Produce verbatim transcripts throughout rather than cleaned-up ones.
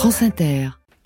France Inter.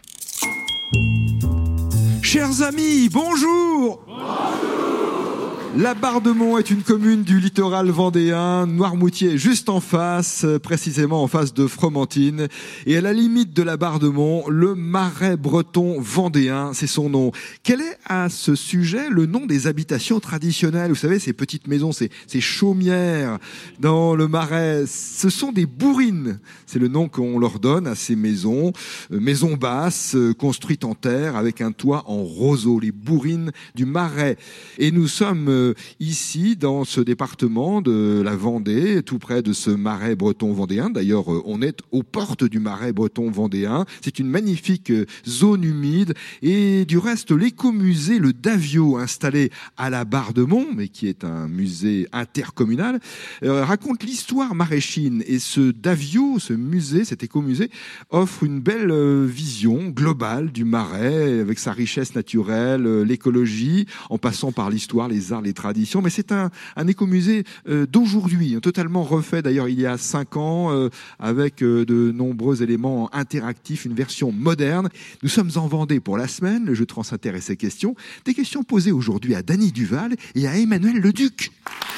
Chers amis, bonjour. Bonjour. La Bardemont est une commune du littoral vendéen. Noirmoutier est juste en face, précisément en face de Fromentine. Et à la limite de la Bardemont, le Marais breton vendéen, c'est son nom. Quel est à ce sujet le nom des habitations traditionnelles? Vous savez, ces petites maisons, ces, ces chaumières dans le Marais, ce sont des bourrines. C'est le nom qu'on leur donne à ces maisons. Euh, maisons basses, euh, construites en terre, avec un toit en roseau. Les bourrines du Marais. Et nous sommes euh, ici, dans ce département de la Vendée, tout près de ce Marais breton vendéen. D'ailleurs, euh, on est aux portes du Marais breton vendéen. C'est une magnifique euh, zone humide. Et du reste, l'écomusée, le Davio, installé à la Bardemont, mais qui est un musée intercommunal, euh, raconte l'histoire maraîchine. Et ce Davio, ce musée, cet écomusée, offre une belle euh, vision globale du Marais, avec sa richesse naturelle, euh, l'écologie, en passant par l'histoire, les arts, les traditions. Mais c'est un, un écomusée euh, d'aujourd'hui, hein, totalement refait d'ailleurs il y a cinq ans, euh, avec euh, de nombreux éléments interactifs, une version moderne. Nous sommes en Vendée pour la semaine, le jeu France Inter et ses questions. Des questions posées aujourd'hui à Dany Duval et à Emmanuel Leduc.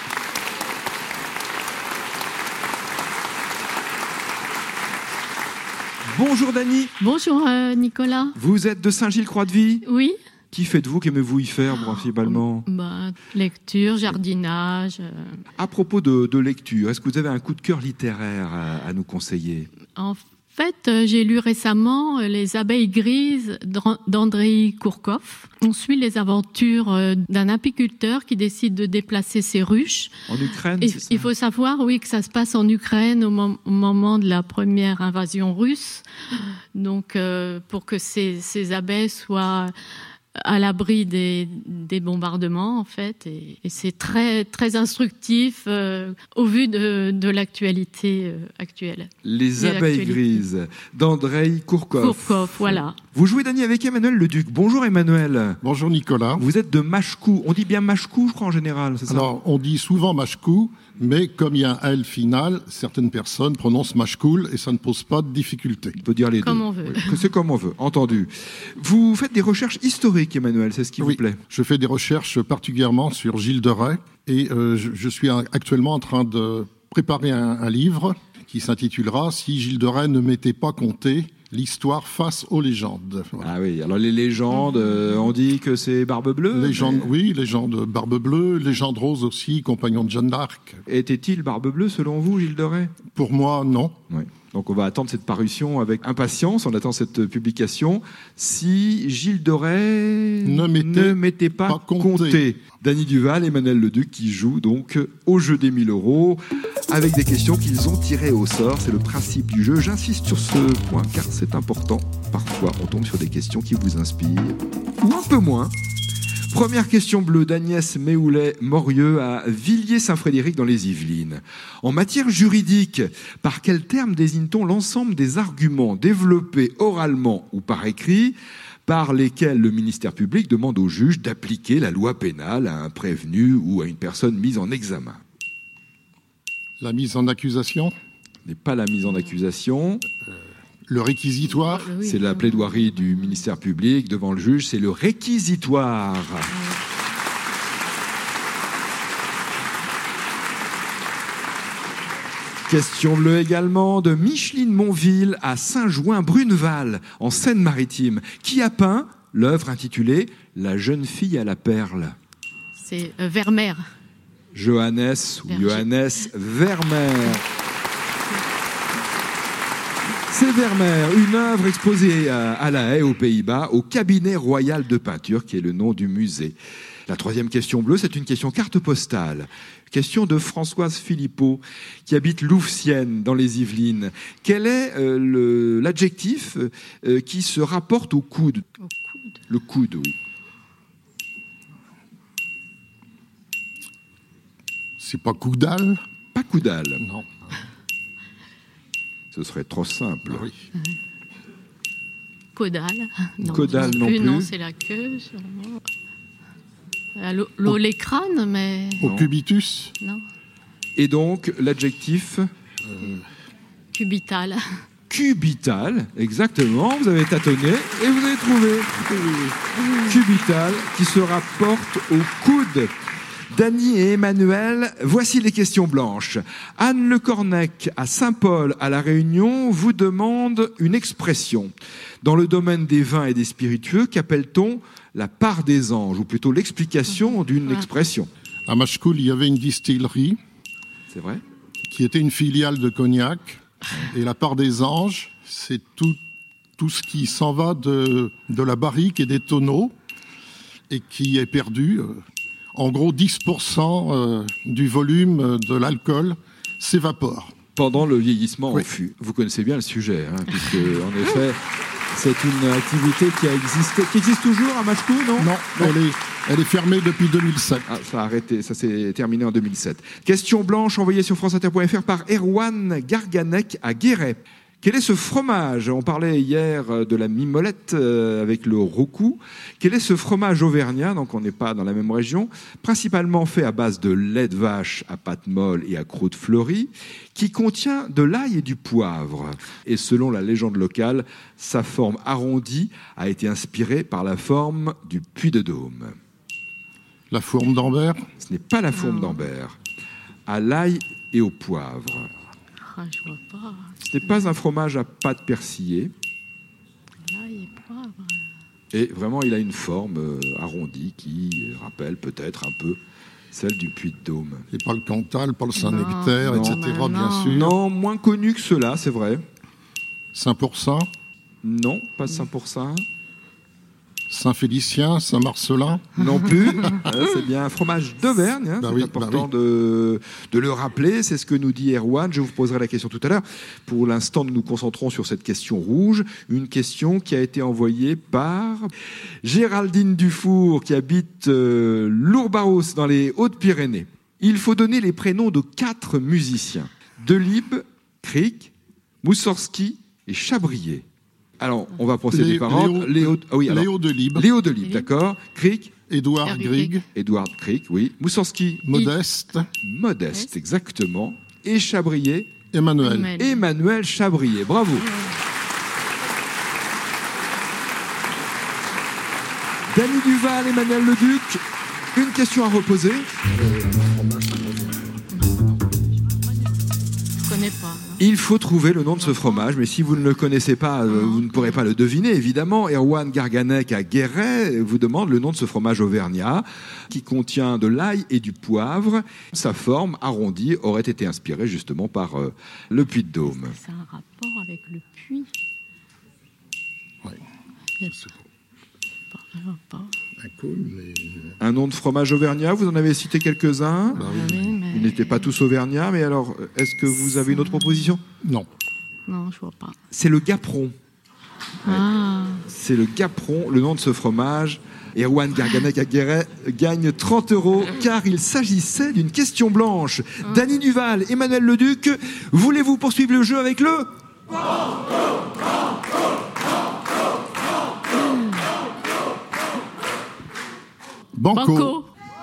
Bonjour Dany. Bonjour euh, Nicolas. Vous êtes de Saint-Gilles-Croix-de-Vie? Oui. Qui faites-vous? Qu'aimez-vous y faire principalement? bah, Lecture, jardinage. Euh... À propos de, de lecture, est-ce que vous avez un coup de cœur littéraire à, à nous conseiller? En fait, euh, j'ai lu récemment euh, Les abeilles grises d'Andrei Kourkov. On suit les aventures euh, d'un apiculteur qui décide de déplacer ses ruches. En Ukraine, Et, c'est ça? Il faut savoir, oui, que ça se passe en Ukraine au, mom- au moment de la première invasion russe. Donc, euh, pour que ces, ces abeilles soient à l'abri des, des bombardements, en fait, et, et c'est très, très instructif euh, au vu de, de l'actualité euh, actuelle. Les abeilles grises d'Andrei Kourkov. Kourkov, voilà. Vous jouez, Dany, avec Emmanuel Leduc. Bonjour Emmanuel. Bonjour Nicolas. Vous êtes de Machecou. On dit bien Machecou, je crois, en général, c'est ça? Alors, on dit souvent Machecou, mais comme il y a un L final, certaines personnes prononcent Machecoul et ça ne pose pas de difficulté. On peut dire les Comme deux. on veut. Oui, c'est comme on veut, entendu. Vous faites des recherches historiques, Emmanuel, c'est ce qui Oui, vous plaît? je fais des recherches particulièrement sur Gilles de Rais et euh, je, je suis actuellement en train de préparer un, un livre qui s'intitulera « Si Gilles de Rais ne m'était pas conté ». L'histoire face aux légendes. Voilà. Ah oui, alors les légendes, euh, on dit que c'est Barbe Bleue? Légende, mais... oui, légende Barbe Bleue, légende rose aussi, compagnon de Jeanne d'Arc. Était-il Barbe Bleue selon vous, Gilles de Rais? Pour moi, non. Oui. Donc on va attendre cette parution avec impatience, on attend cette publication. Si Gilles de Rais ne m'était, ne m'était pas, pas compté. compté. Dany Duval, Emmanuel Leduc qui joue donc au jeu des mille euros avec des questions qu'ils ont tirées au sort. C'est le principe du jeu. J'insiste sur ce point car c'est important. Parfois on tombe sur des questions qui vous inspirent ou un peu moins. Première question bleue d'Agnès Méhoulet-Morieux à Villiers-Saint-Frédéric dans les Yvelines. En matière juridique, par quel terme désigne-t-on l'ensemble des arguments développés oralement ou par écrit par lesquels le ministère public demande au juge d'appliquer la loi pénale à un prévenu ou à une personne mise en examen? La mise en accusation? Ce n'est pas la mise en accusation. Euh, le réquisitoire? Oui, c'est la plaidoirie du ministère public devant le juge, c'est le réquisitoire. Question bleue également de Micheline Monville à Saint-Jouin-Bruneval, en Seine-Maritime, qui a peint l'œuvre intitulée « La jeune fille à la perle ». C'est euh, Vermeer. Johannes ou Verger. Johannes Vermeer. C'est Vermeer, une œuvre exposée à, à La Haye, aux Pays-Bas, au cabinet royal de peinture, qui est le nom du musée. La troisième question bleue, c'est une question carte postale. Question de Françoise Philippot, qui habite Louvciennes, dans les Yvelines. Quel est euh, le, l'adjectif euh, qui se rapporte au coude? Au coude. Le coude, oui. C'est pas Coudal? Pas coudal. Non. Ce serait trop simple. Oui. Caudale. Non, Caudale non plus. Non, c'est la queue, sûrement. L'eau, l'eau les crânes, mais... Au cubitus? Non. Et donc, l'adjectif euh... Cubital. cubital, exactement, vous avez tâtonné et vous avez trouvé. Cubital, qui se rapporte au coude. Dany et Emmanuel, voici les questions blanches. Anne Le Cornec, à Saint-Paul, à La Réunion, vous demande une expression. Dans le domaine des vins et des spiritueux, qu'appelle-t-on la part des anges, ou plutôt l'explication d'une expression? À Machecoul, il y avait une distillerie. C'est vrai? Qui était une filiale de Cognac. Et la part des anges, c'est tout, tout ce qui s'en va de, de la barrique et des tonneaux et qui est perdu. En gros, dix pour cent du volume de l'alcool s'évapore. Pendant le vieillissement oui. en fût. Vous connaissez bien le sujet, hein, puisque, en effet, c'est une activité qui a existé, qui existe toujours à Machecoul, non? Non, non. Elle, est, elle est fermée depuis deux mille sept. Ah, ça a arrêté, ça s'est terminé en deux mille sept. Question blanche envoyée sur franceinter point f r par Erwan Garganec à Guéret. Quel est ce fromage? On parlait hier de la mimolette avec le roucou. Quel est ce fromage auvergnat? Donc on n'est pas dans la même région. Principalement fait à base de lait de vache à pâte molle et à croûte fleurie, qui contient de l'ail et du poivre. Et selon la légende locale, sa forme arrondie a été inspirée par la forme du Puy-de-Dôme. La fourme d'Ambert? Ce n'est pas la fourme d'Ambert. À l'ail et au poivre. Ah, je vois pas. Ce n'est pas un fromage à pâte persillée. L'ail et poivre. Et vraiment, il a une forme euh, arrondie qui rappelle peut-être un peu celle du Puy-de-Dôme. Et pas le Cantal, pas le Saint-Nectaire, non, et cetera, non. bien sûr. Non, moins connu que cela, c'est vrai. Saint-Pourçain? Non, pas Saint-Pourçain. Saint-Félicien, Saint-Marcelin? Non plus. euh, c'est bien un fromage d'Auvergne. Hein, bah c'est oui, important bah oui. de, de le rappeler. C'est ce que nous dit Erwan. Je vous poserai la question tout à l'heure. Pour l'instant, nous nous concentrons sur cette question rouge. Une question qui a été envoyée par Géraldine Dufour, qui habite euh, Lourbarros, dans les Hautes-Pyrénées. Il faut donner les prénoms de quatre musiciens. Delibes, Cric, Moussorski et Chabrier. Alors, on va procéder Lé- par ordre. Léo, Léo, ah oui, alors, Léo Delibes. Léo Delibes, d'accord. Cric, Édouard Hervé Grieg. Édouard Cric, oui. Moussorski, Modeste. Modeste, exactement. Et Chabrier, Emmanuel. Emmanuel. Emmanuel Chabrier. Bravo. Dany Duval, Emmanuel Leduc, une question à reposer. Je connais pas. hein. Il faut trouver le nom de ce fromage, mais si vous ne le connaissez pas, euh, vous ne pourrez pas le deviner, évidemment. Erwan Garganec à Guéret vous demande le nom de ce fromage auvergnat, qui contient de l'ail et du poivre. Sa forme arrondie aurait été inspirée justement par euh, le Puy-de-Dôme. C'est un rapport avec le puits. Ouais. Il y a C'est pas, je vois pas. un cône, mais... Un nom de fromage auvergnat, vous en avez cité quelques-uns. Bah Ah oui. oui, mais- Ils n'étaient pas tous auvergnats, mais alors, est-ce que vous avez une autre proposition? Non. Non, je vois pas. C'est le gaperon. Ah, C'est le gaperon, le nom de ce fromage. Erwan Garganec à Guéret gagne trente euros car il s'agissait d'une question blanche. Dany Duval, Emmanuel Leduc, voulez-vous poursuivre le jeu avec le... Banco. Banco.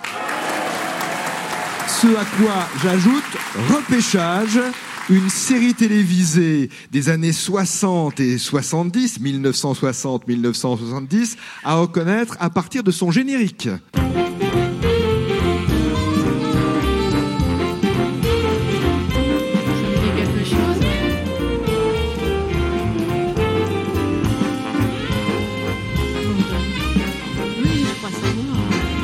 Ce à quoi j'ajoute repêchage, une série télévisée des années soixante et soixante-dix, mille neuf cent soixante à mille neuf cent soixante-dix, à reconnaître à partir de son générique. ça me dit quelque chose. Oui, je crois savoir.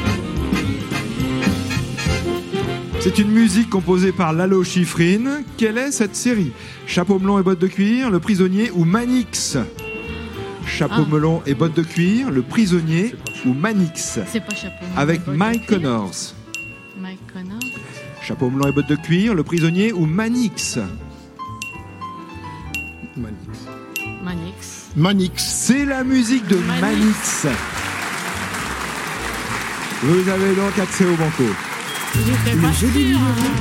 C'est une musique composée par Lalo Schifrin. Quelle est cette série? Chapeau melon et bottes de cuir, Le Prisonnier ou Manix? Chapeau Ah. melon et bottes de cuir, Le Prisonnier ou Manix? C'est pas chapeau. Avec Bottes de Mike cuir. Connors. Mike Connors. Chapeau melon et bottes de cuir, Le Prisonnier ou Manix? Manix. Manix. Manix. C'est la musique de Manix. Manix. Vous avez donc accès au banco. J'étais Le pas jeu des sûre,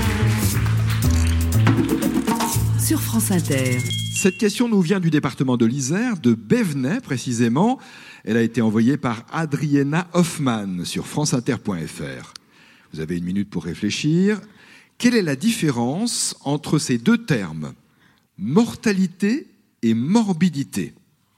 numéros. hein. Sur France Inter. Cette question nous vient du département de l'Isère, de Bévenay précisément. Elle a été envoyée par Adriana Hoffman sur franceinter point f r. Vous avez une minute pour réfléchir. Quelle est la différence entre ces deux termes? Mortalité et morbidité.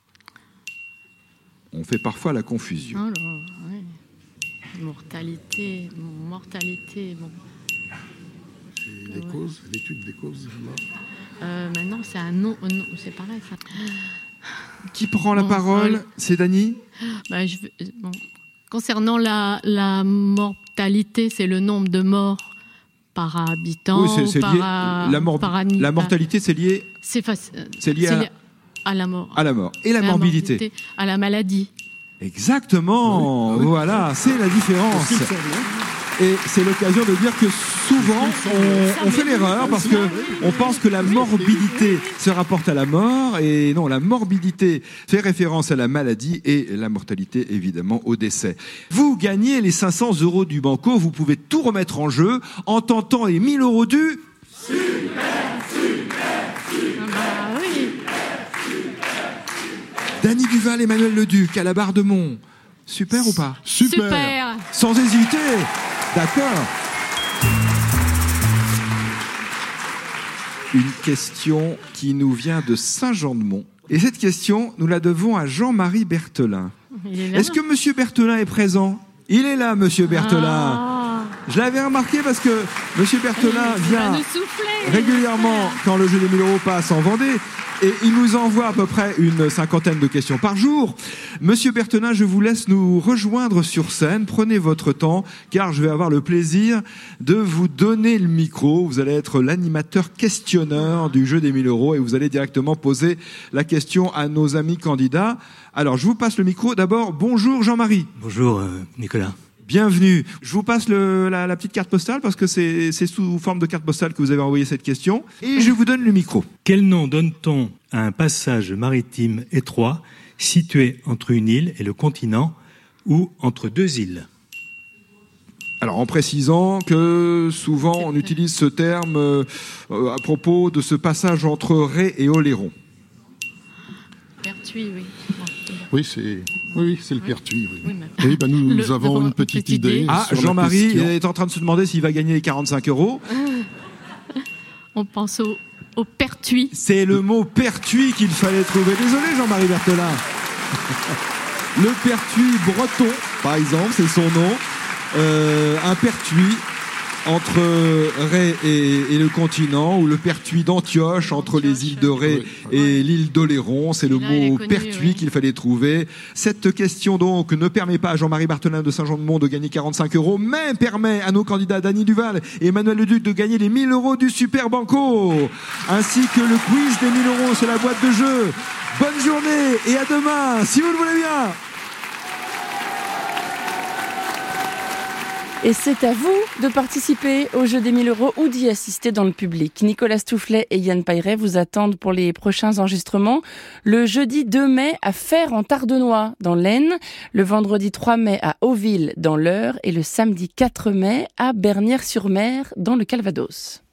On fait parfois la confusion. Oh là, oui. Mortalité, mortalité, bon. C'est les Ouais. causes, l'étude des causes. Euh, maintenant, c'est un nom, non, c'est pareil. Ça. Qui prend la Bon, parole? ouais. C'est Dany? Bah, je, bon. Concernant la, la mortalité, c'est le nombre de morts par habitant, Oui, c'est, c'est par, lié. a- La, mor- par année. la mortalité, c'est lié, C'est, faci- c'est lié à, à la mort. à la mort. Et la, La morbidité. morbidité, à la maladie. Exactement. Oui. Voilà, c'est la différence. Et c'est l'occasion de dire que souvent, on, on fait l'erreur parce que on pense que la morbidité se rapporte à la mort et non, la morbidité fait référence à la maladie et la mortalité évidemment au décès. Vous gagnez les cinq cents euros du Banco, vous pouvez tout remettre en jeu en tentant les mille euros du... Ah bah oui. Dany Duval, Emmanuel Leduc à la Barre-de-Mont. Super ou pas? Super. Super. Sans hésiter. D'accord. Une question qui nous vient de Saint-Jean-de-Mont. Et cette question, nous la devons à Jean-Marie Berthelin. Il est là. Est-ce que Monsieur Berthelin est présent? Il est là, Monsieur Berthelin. Ah, Je l'avais remarqué parce que Monsieur Berthelin il va vient nous souffler. régulièrement quand le jeu des mille euros passe en Vendée. Et il nous envoie à peu près une cinquantaine de questions par jour. Monsieur Berthelin, je vous laisse nous rejoindre sur scène. Prenez votre temps, car je vais avoir le plaisir de vous donner le micro. Vous allez être l'animateur questionneur du jeu des mille euros et vous allez directement poser la question à nos amis candidats. Alors, je vous passe le micro. D'abord, bonjour Jean-Marie. Bonjour euh, Nicolas. Bienvenue. Je vous passe le, la, la petite carte postale parce que c'est, c'est sous forme de carte postale que vous avez envoyé cette question. Et je vous donne le micro. Quel nom donne-t-on à un passage maritime étroit situé entre une île et le continent ou entre deux îles? Alors en précisant que souvent on utilise ce terme euh, à propos de ce passage entre Ré et Oléron. Pertuis, oui. Bon, Oui, c'est, oui, oui, c'est le Pertuis. Oui, oui, mais- oui bah nous, nous Le- avons le- une petite petite idée. idée. Ah, sur la Jean-Marie question. est en train de se demander s'il va gagner les quarante-cinq euros. On pense au, au pertuis. C'est le mot pertuis qu'il fallait trouver. Désolé Jean-Marie Berthelin. Le pertuis breton, par exemple, c'est son nom. Euh, un pertuis entre Ré et, et le continent, ou le pertuis d'Antioche entre les îles de Ré Oui. et l'île d'Oléron. C'est le Là, il est mot connu, pertuis oui. qu'il fallait trouver. Cette question donc ne permet pas à Jean-Marie Berthelin de Saint-Jean-de-Mont de gagner quarante-cinq euros, mais permet à nos candidats Dany Duval et Emmanuel Leduc de gagner les mille euros du Super Banco, ainsi que le quiz des mille euros sur la boîte de jeu. Bonne journée et à demain, si vous le voulez bien. Et c'est à vous de participer au jeu des mille euros ou d'y assister dans le public. Nicolas Stoufflet et Yann Pairet vous attendent pour les prochains enregistrements le jeudi deux mai à Fère en Tardenois dans l'Aisne, le vendredi trois mai à Auville dans l'Eure et le samedi quatre mai à Bernières-sur-Mer dans le Calvados.